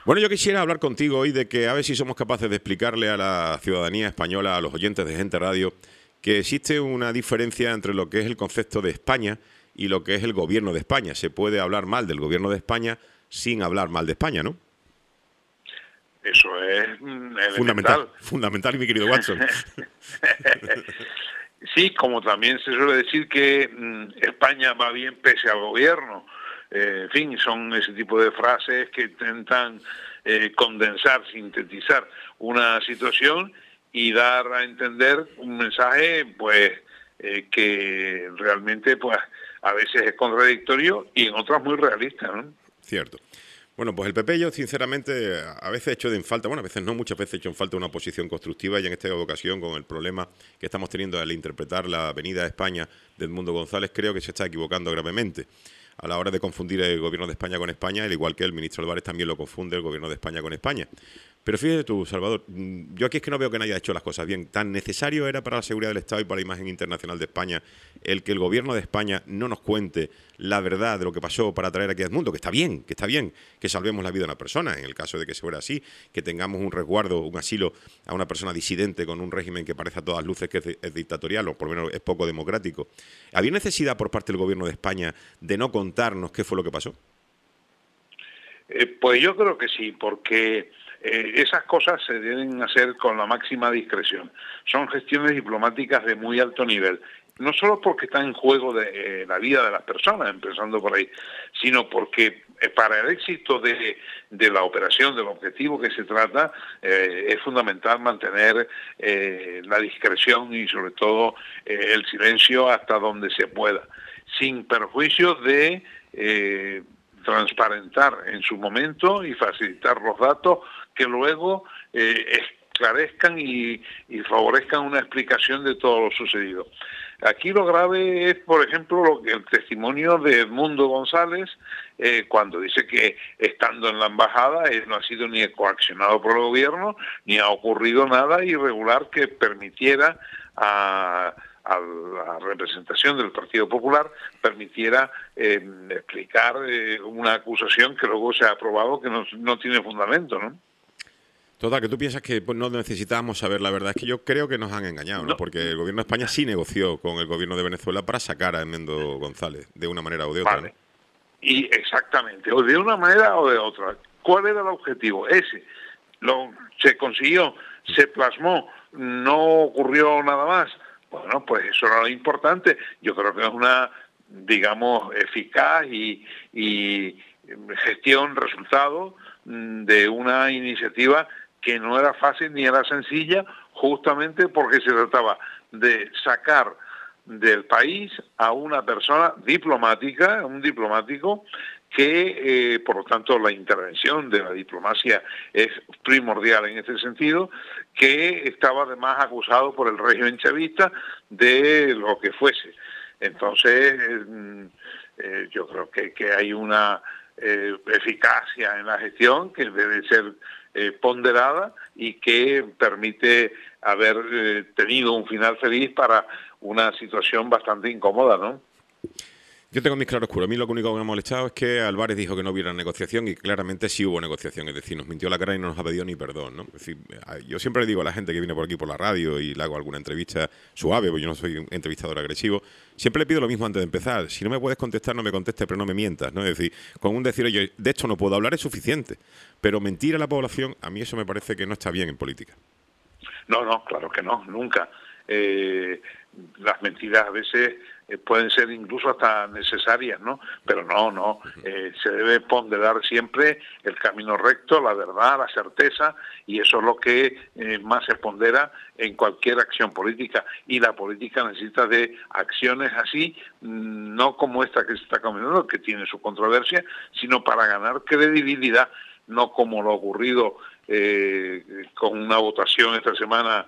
Bueno, yo quisiera hablar contigo hoy de que a ver si somos capaces de explicarle a la ciudadanía española, a los oyentes de Gente Radio, que existe una diferencia entre lo que es el concepto de España y lo que es el gobierno de España. Se puede hablar mal del gobierno de España sin hablar mal de España, ¿no? Eso es elemental. Fundamental, mi querido Watson. Sí, como también se suele decir que España va bien pese al gobierno. En fin, son ese tipo de frases que intentan condensar, sintetizar una situación y dar a entender un mensaje, pues, que realmente, pues, a veces es contradictorio y en otras muy realista, ¿no? Cierto. Bueno, pues el PP yo sinceramente a veces he hecho en falta, bueno, a veces no, muchas veces he hecho en falta una oposición constructiva y en esta ocasión con el problema que estamos teniendo al interpretar la Avenida de España de Edmundo González creo que se está equivocando gravemente a la hora de confundir el gobierno de España con España, al igual que el ministro Álvarez también lo confunde el gobierno de España con España. Pero fíjate tú, Salvador, yo aquí es que no veo que nadie haya hecho las cosas bien. ¿Tan necesario era para la seguridad del Estado y para la imagen internacional de España el que el gobierno de España no nos cuente la verdad de lo que pasó para traer aquí a Edmundo? Que está bien, que salvemos la vida de una persona, en el caso de que se fuera así, que tengamos un resguardo, un asilo a una persona disidente con un régimen que parece a todas luces que es dictatorial, o por lo menos es poco democrático. ¿Había necesidad por parte del gobierno de España de no contarnos qué fue lo que pasó? Pues yo creo que sí, porque esas cosas se deben hacer con la máxima discreción. Son gestiones diplomáticas de muy alto nivel. No solo porque está en juego la vida de las personas, empezando por ahí, sino porque para el éxito de la operación, del objetivo que se trata, es fundamental mantener la discreción y sobre todo el silencio hasta donde se pueda, sin perjuicio de transparentar en su momento y facilitar los datos que luego esclarezcan y favorezcan una explicación de todo lo sucedido. Aquí lo grave es, por ejemplo, el testimonio de Edmundo González, cuando dice que estando en la embajada él no ha sido ni coaccionado por el gobierno, ni ha ocurrido nada irregular que permitiera a la representación del Partido Popular permitiera explicar una acusación que luego se ha probado que no tiene fundamento, ¿no? Total, que tú piensas que pues, no necesitábamos saber la verdad. Es que yo creo que nos han engañado, ¿no? Porque el gobierno de España sí negoció con el gobierno de Venezuela para sacar a Edmundo González, de una manera o de otra. Vale. ¿No? Y exactamente, o de una manera o de otra. ¿Cuál era el objetivo? Ese. Se consiguió, se plasmó, no ocurrió nada más. Bueno, pues eso era lo importante. Yo creo que es una, digamos, eficaz y gestión, resultado de una iniciativa que no era fácil ni era sencilla, justamente porque se trataba de sacar del país a una persona diplomática, un diplomático, que por lo tanto la intervención de la diplomacia es primordial en este sentido, que estaba además acusado por el régimen chavista de lo que fuese. Entonces yo creo que hay una eficacia en la gestión que debe ser ponderada y que permite haber tenido un final feliz para una situación bastante incómoda, ¿no? Yo tengo mis claroscuros. A mí lo único que me ha molestado es que Álvarez dijo que no hubiera negociación y claramente sí hubo negociación. Es decir, nos mintió la cara y no nos ha pedido ni perdón, ¿no? Es decir, yo siempre le digo a la gente que viene por aquí por la radio y le hago alguna entrevista suave, porque yo no soy un entrevistador agresivo, siempre le pido lo mismo antes de empezar. Si no me puedes contestar, no me contestes, pero no me mientas, ¿no? Es decir, con un decir, oye, de esto no puedo hablar es suficiente. Pero mentir a la población, a mí eso me parece que no está bien en política. No, claro que no, nunca. Las mentiras a veces pueden ser incluso hasta necesarias, ¿no? Pero no, se debe ponderar siempre el camino recto, la verdad, la certeza, y eso es lo que más se pondera en cualquier acción política. Y la política necesita de acciones así, no como esta que se está comentando, que tiene su controversia, sino para ganar credibilidad, no como lo ocurrido con una votación esta semana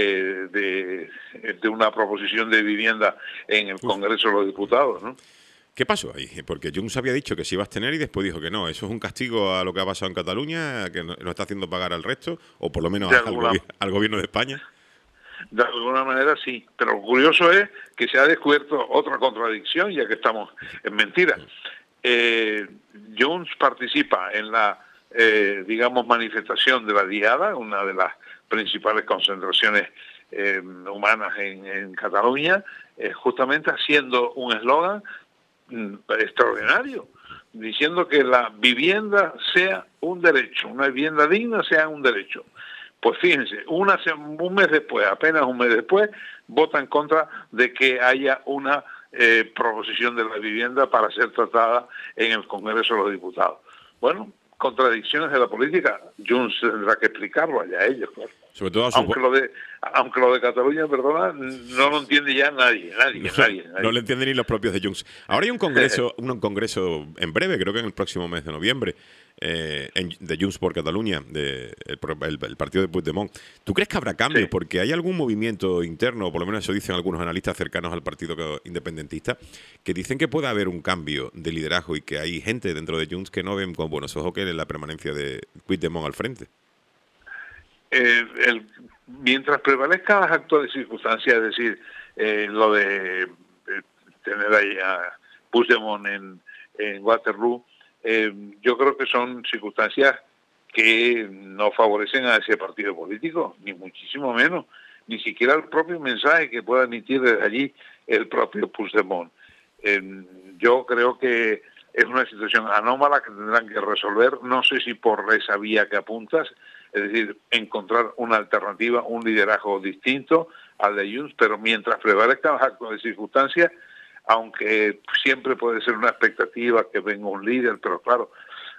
de una proposición de vivienda en el Congreso de los Diputados, ¿no? ¿Qué pasó ahí? Porque Junts había dicho que se iba a abstener y después dijo que no. ¿Eso es un castigo a lo que ha pasado en Cataluña, que nos está haciendo pagar al resto, o por lo menos al gobierno de España? De alguna manera sí, pero lo curioso es que se ha descubierto otra contradicción, ya que estamos en mentira. Junts participa en la digamos, manifestación de la Diada, una de las principales concentraciones humanas en Cataluña, justamente haciendo un eslogan extraordinario, diciendo que la vivienda sea un derecho, una vivienda digna sea un derecho. Pues fíjense, un mes después, apenas un mes después, vota en contra de que haya una proposición de la vivienda para ser tratada en el Congreso de los Diputados. Bueno, contradicciones de la política. Junts tendrá que explicarlo allá a ellos, claro. Sobre todo aunque lo de Cataluña, perdona, no lo entiende ya nadie. No lo entienden ni los propios de Junts. Ahora hay un congreso en breve, creo que en el próximo mes de noviembre, de Junts por Cataluña, el partido de Puigdemont. ¿Tú crees que habrá cambios? Sí. Porque hay algún movimiento interno, o por lo menos eso dicen algunos analistas cercanos al partido independentista, que dicen que puede haber un cambio de liderazgo y que hay gente dentro de Junts que no ven con buenos ojos que la permanencia de Puigdemont al frente. Mientras prevalezcan las actuales circunstancias, es decir, lo de tener ahí a Puigdemont en Waterloo, yo creo que son circunstancias que no favorecen a ese partido político, ni muchísimo menos, ni siquiera el propio mensaje que pueda emitir desde allí el propio Puigdemont. Yo creo que es una situación anómala que tendrán que resolver, no sé si por esa vía que apuntas, es decir, encontrar una alternativa, un liderazgo distinto al de Junts, pero mientras prevalezcan las actuales circunstancias, aunque siempre puede ser una expectativa que venga un líder, pero claro,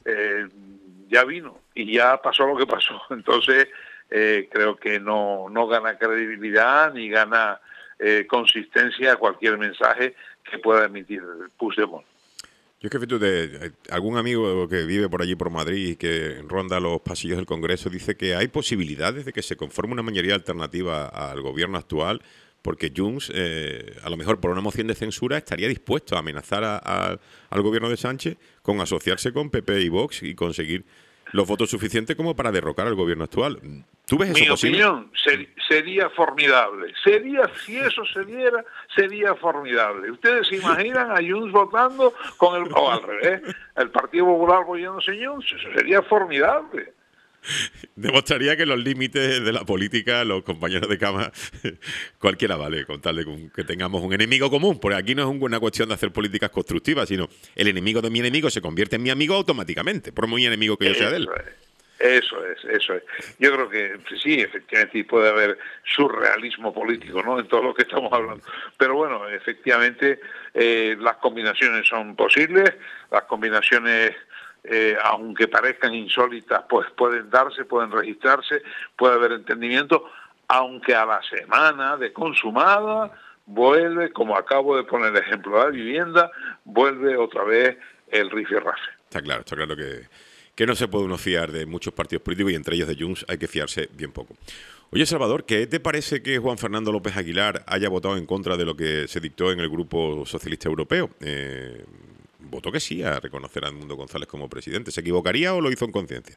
ya vino y ya pasó lo que pasó, entonces creo que no gana credibilidad ni gana consistencia a cualquier mensaje que pueda emitir Puigdemont. Yo es que de algún amigo que vive por allí por Madrid y que ronda los pasillos del Congreso dice que hay posibilidades de que se conforme una mayoría alternativa al gobierno actual, porque Junts, a lo mejor por una moción de censura, estaría dispuesto a amenazar al gobierno de Sánchez con asociarse con PP y Vox y conseguir los votos suficientes como para derrocar al gobierno actual. ¿Tú ves eso posible? Mi opinión sería formidable. Si eso se diera, sería formidable. ¿Ustedes se imaginan a Junts votando o al revés, el Partido Popular apoyándose a Junts? Eso sería formidable. Demostraría que los límites de la política, los compañeros de cama, cualquiera vale, con tal de que tengamos un enemigo común, porque aquí no es una cuestión de hacer políticas constructivas, sino el enemigo de mi enemigo se convierte en mi amigo automáticamente, por muy enemigo que yo sea de él. Eso es. Yo creo que sí, efectivamente puede haber surrealismo político, ¿no?, en todo lo que estamos hablando. Pero bueno, efectivamente las combinaciones son posibles, las combinaciones aunque parezcan insólitas, pues pueden darse, pueden registrarse, puede haber entendimiento, aunque a la semana de consumada vuelve, como acabo de poner el ejemplo de la vivienda, vuelve otra vez el rifirrafe. Está claro que no se puede uno fiar de muchos partidos políticos y entre ellos de Junts hay que fiarse bien poco. Oye, Salvador, ¿qué te parece que Juan Fernando López Aguilar haya votado en contra de lo que se dictó en el Grupo Socialista Europeo? Votó que sí a reconocer a Edmundo González como presidente. ¿Se equivocaría o lo hizo en conciencia?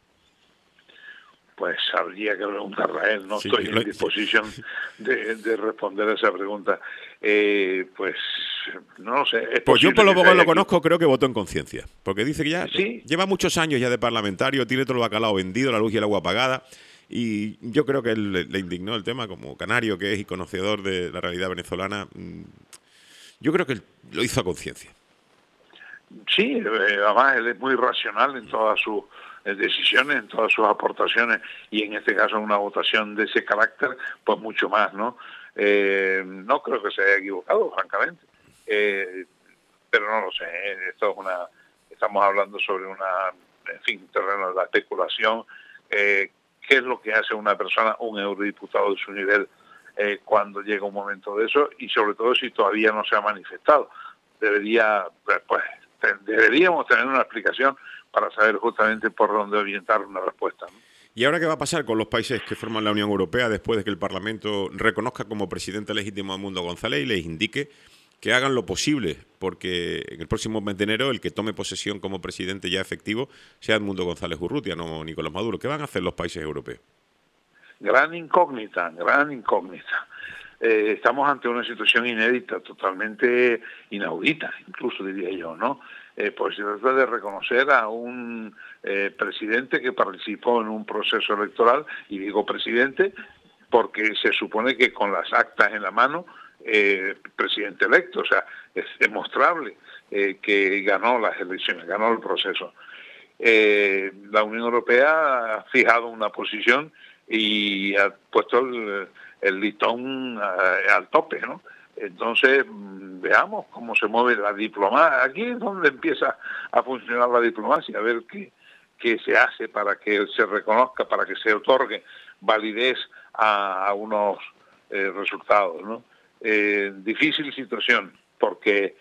Pues habría que preguntarle a él. No estoy en disposición de responder a esa pregunta. Pues no lo sé. Pues yo por lo poco que lo conozco creo que votó en conciencia. Porque dice que ya lleva muchos años ya de parlamentario, tiene todo el bacalao vendido, la luz y el agua apagada. Y yo creo que le indignó el tema como canario que es y conocedor de la realidad venezolana. Yo creo que lo hizo a conciencia. Sí, además él es muy racional en todas sus decisiones, en todas sus aportaciones, y en este caso una votación de ese carácter, pues mucho más, ¿no? No creo que se haya equivocado, francamente, pero no lo sé, estamos hablando sobre terreno de la especulación. ¿Qué es lo que hace una persona, un eurodiputado de su nivel, cuando llega un momento de eso, y sobre todo si todavía no se ha manifestado? Deberíamos tener una explicación para saber justamente por dónde orientar una respuesta, ¿no? ¿Y ahora qué va a pasar con los países que forman la Unión Europea después de que el Parlamento reconozca como presidente legítimo a Edmundo González y les indique que hagan lo posible porque en el próximo mes de enero el que tome posesión como presidente ya efectivo sea Edmundo González Urrutia, no Nicolás Maduro? ¿Qué van a hacer los países europeos? Gran incógnita. Estamos ante una situación inédita, totalmente inaudita, incluso diría yo, ¿no? pues se trata de reconocer a un presidente que participó en un proceso electoral, y digo presidente porque se supone que con las actas en la mano, presidente electo, o sea, es demostrable que ganó las elecciones, ganó el proceso. La Unión Europea ha fijado una posición y ha puesto el listón al tope, ¿no? Entonces, veamos cómo se mueve la diplomacia. Aquí es donde empieza a funcionar la diplomacia, a ver qué se hace para que se reconozca, para que se otorgue validez a unos resultados, ¿no? Difícil situación, porque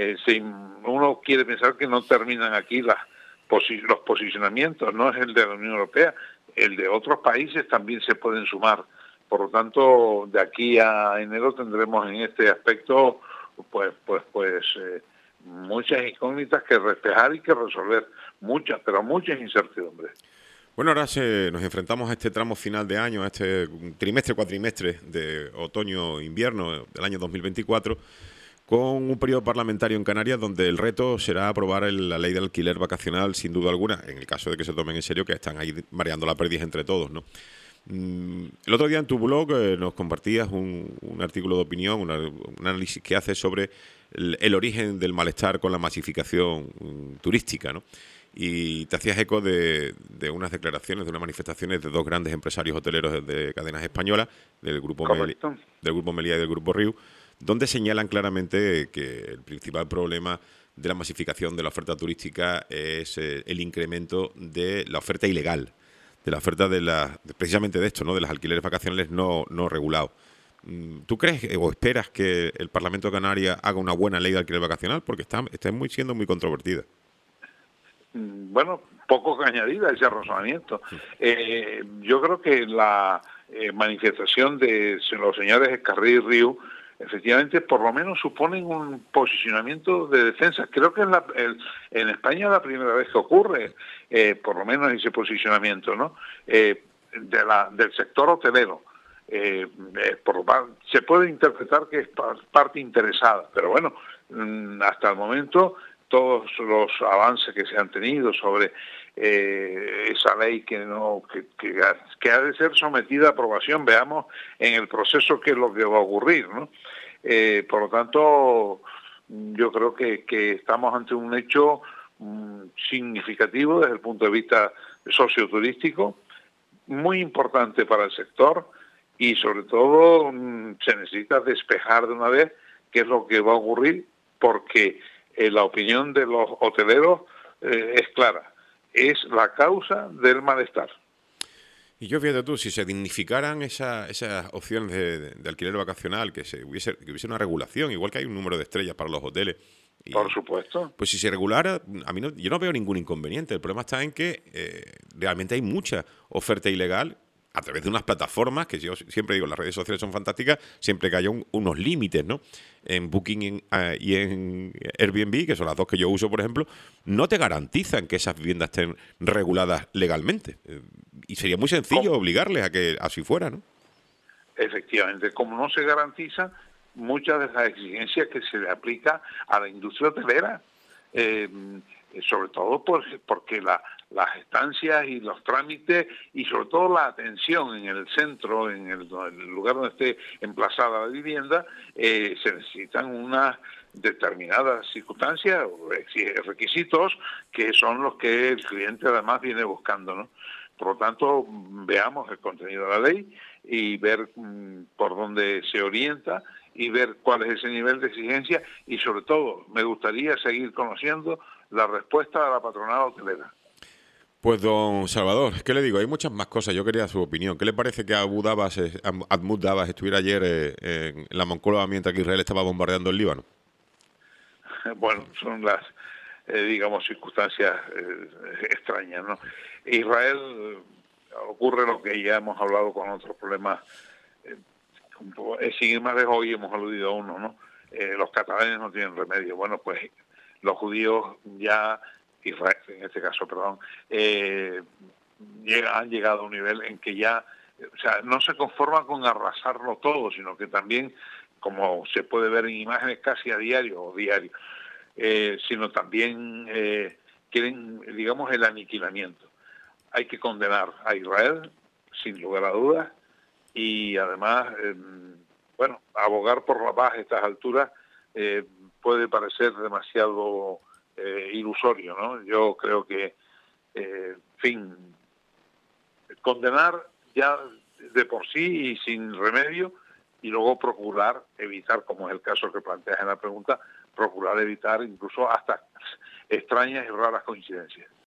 uno quiere pensar que no terminan aquí los posicionamientos, no es el de la Unión Europea, el de otros países también se pueden sumar. Por lo tanto, de aquí a enero tendremos en este aspecto pues muchas incógnitas que despejar y que resolver, pero muchas incertidumbres. Bueno, ahora nos enfrentamos a este tramo final de año, a este cuatrimestre de otoño-invierno del año 2024, con un periodo parlamentario en Canarias donde el reto será aprobar la ley de alquiler vacacional, sin duda alguna, en el caso de que se tomen en serio, que están ahí mareando la perdiz entre todos, ¿no? El otro día en tu blog nos compartías un artículo de opinión, un análisis que haces sobre el origen del malestar con la masificación turística, ¿no? Y te hacías eco de unas declaraciones, de unas manifestaciones de dos grandes empresarios hoteleros de cadenas españolas, del Grupo Meliá y del Grupo Riu, donde señalan claramente que el principal problema de la masificación de la oferta turística es el incremento de la oferta ilegal, de la oferta precisamente de esto, ¿no? De los alquileres vacacionales no regulados. ¿Tú crees o esperas que el Parlamento de Canarias haga una buena ley de alquiler vacacional? Porque está siendo muy controvertida. Bueno, poco que añadir a ese razonamiento. Yo creo que la manifestación de los señores Escarrí y Riu efectivamente por lo menos suponen un posicionamiento de defensa. Creo que en España es la primera vez que ocurre por lo menos ese posicionamiento, ¿no? Del sector hotelero. Se puede interpretar que es parte interesada, pero bueno, hasta el momento todos los avances que se han tenido sobre esa ley que ha de ser sometida a aprobación, veamos en el proceso qué es lo que va a ocurrir, ¿no? Por lo tanto, yo creo que estamos ante un hecho significativo desde el punto de vista socioturístico, muy importante para el sector, y sobre todo se necesita despejar de una vez qué es lo que va a ocurrir, porque la opinión de los hoteleros es clara, es la causa del malestar. Y yo, fíjate tú, si se dignificaran esas opciones de alquiler vacacional, que hubiese una regulación, igual que hay un número de estrellas para los hoteles. Por supuesto. Pues si se regulara, yo no veo ningún inconveniente. El problema está en que realmente hay mucha oferta ilegal a través de unas plataformas, que yo siempre digo, las redes sociales son fantásticas, siempre que haya unos límites, ¿no? En Booking y en Airbnb, que son las dos que yo uso, por ejemplo, no te garantizan que esas viviendas estén reguladas legalmente. Y sería muy sencillo obligarles a que así fuera, ¿no? Efectivamente, como no se garantiza muchas de las exigencias que se le aplica a la industria hotelera, sobre todo porque las estancias y los trámites y sobre todo la atención en el centro, en el lugar donde esté emplazada la vivienda, se necesitan unas determinadas circunstancias o requisitos que son los que el cliente además viene buscando, ¿no? Por lo tanto, veamos el contenido de la ley y ver por dónde se orienta y ver cuál es ese nivel de exigencia, y sobre todo me gustaría seguir conociendo la respuesta de la patronal hotelera. Pues don Salvador, ¿qué le digo? Hay muchas más cosas, yo quería su opinión. ¿Qué le parece que Ahmad Dabbas estuviera ayer en la Moncloa mientras que Israel estaba bombardeando el Líbano? Bueno, son las, circunstancias extrañas, ¿no? Israel, ocurre lo que ya hemos hablado con otros problemas, sin ir más lejos, hoy hemos aludido a uno, ¿no? Los catalanes no tienen remedio. Bueno, pues los judíos Israel en este caso, han llegado a un nivel en que ya, no se conforman con arrasarlo todo, sino que también, como se puede ver en imágenes casi a diario, sino también quieren, digamos, el aniquilamiento. Hay que condenar a Israel, sin lugar a dudas, y además, bueno, abogar por la paz a estas alturas puede parecer demasiado ilusorio, ¿no? Yo creo que, en fin, condenar ya de por sí y sin remedio, y luego procurar evitar, como es el caso que planteas en la pregunta, procurar evitar incluso hasta extrañas y raras coincidencias.